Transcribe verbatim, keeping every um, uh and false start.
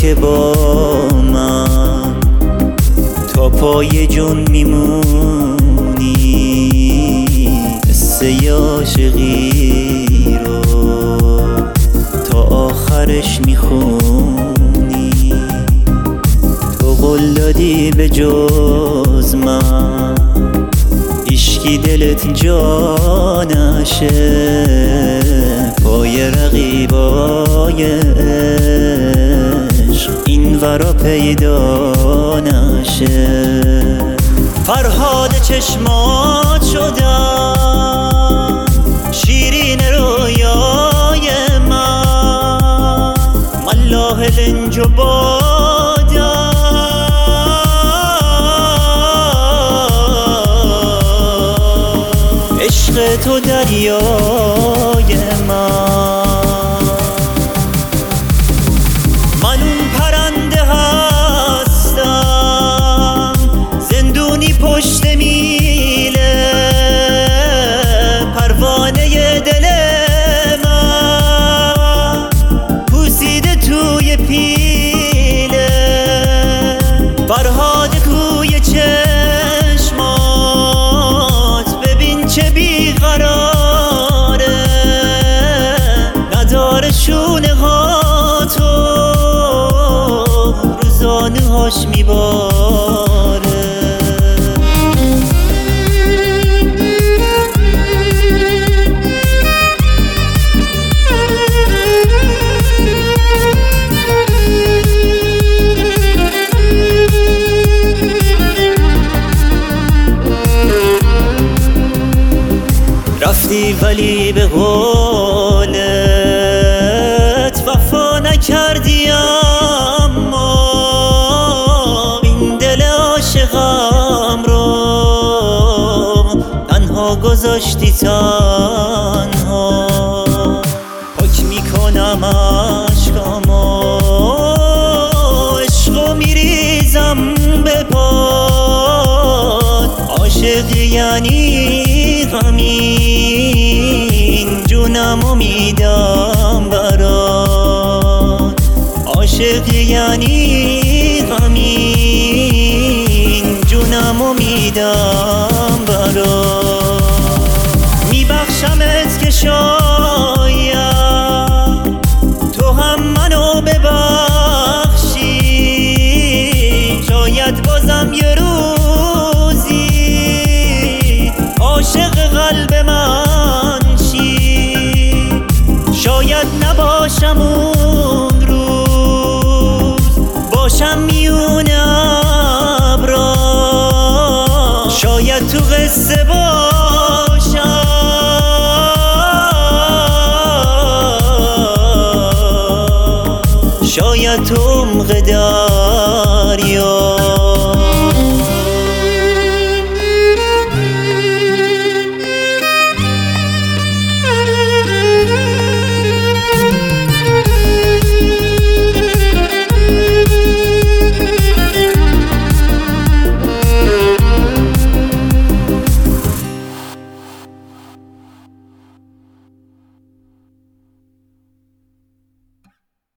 که با من تا پای جون میمونی، قصه عاشقی رو تا آخرش میخونی. تو قول دادی به جز من هیشکی دلت جا نشه، پای رقیبای عشق این ورا پیدا نشه. فرهاد چشمات شدم شیرین رویای من، ملاح لنج و بادم عشق تو دریای من. من اون پرنده هستم زندونی پشت میله، پروانه دل من پوسیده توی پیله. فرهاد کوی چشمات ببین چه بیقراره، نداره شونه ها تو روزانهاش میباره. رفتی ولی به قولت وفا نکردی، اما این دل عاشقم رو تنها گذاشتی تنها. حکم میکنم عشقامو عشقو میریزم به پات، عاشقی یعنی همین جونمو میدم برات، عاشقی یعنی همین جونمو میدم برات. میبخشمت که شاید تو هم منو ببخشی، شاید بازم یه روزی عاشق قلب من شی، شاید نباشم اون روز باشم میونه ابرا، شاید تو قصه باشم شاید تو